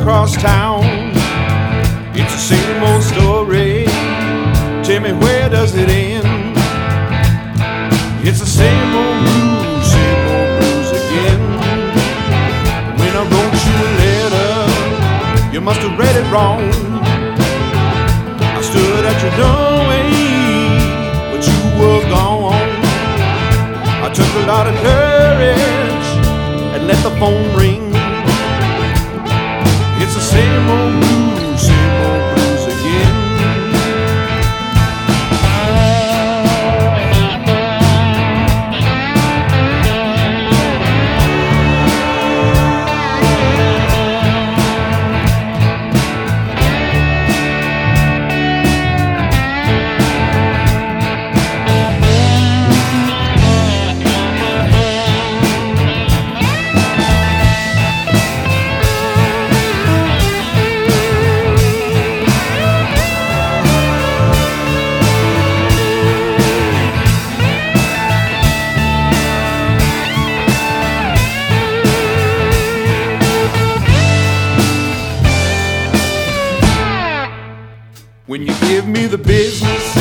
across town. It's the same old story. Tell me, where does it end? It's the same old blues again. When I wrote you a letter, you must have read it wrong. I stood at your doorway, but you were gone. I took a lot of courage and let the phone ring. It's the same old blues again. When you give me the business,